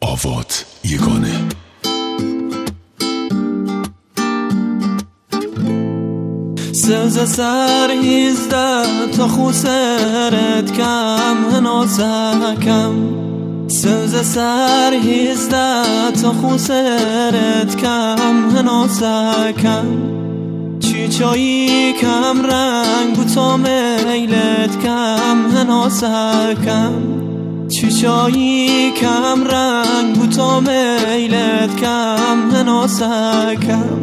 آواد یگانه. سوز سر 18 تا خو سرت کم هنازکم. سوز سر 18 تا خو سرت کم هنازکم. چی چایی کم رنگ و تا میلت کم هنازکم. چی چایی کم رنگ و تا میلت کم هنازکم.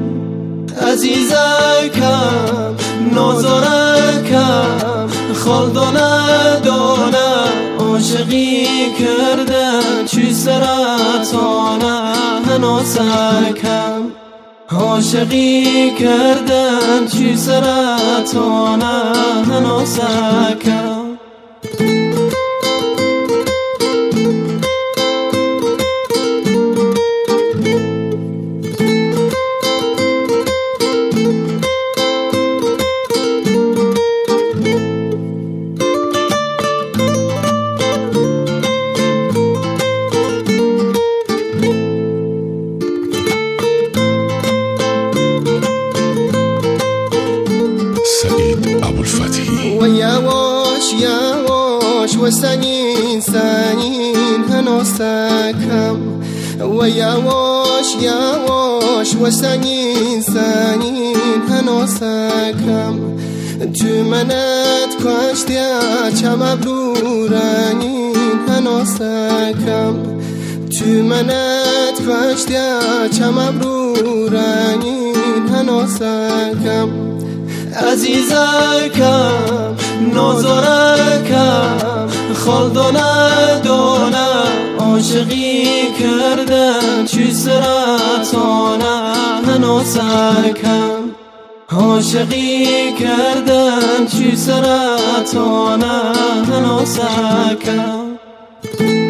عزیزکم نازارکم خالدانه دانه عاشقی کردن چی سرطانه هنازکم. عاشقی کردن چی سرطانه هنازکم. و یواش یواش و سنین سنین هنازکم. و یواش یواش و سنین سنین هنازکم. تو منت کشتی چم ابرو رنگین هنازکم. تو منت کشتی چم ابرو رنگین هنازکم. عزیزکم نازارکم خالدانه دانه عاشقی کردن چی سرطانه هنازکم. عاشقی کردن چی سرطانه هنازکم.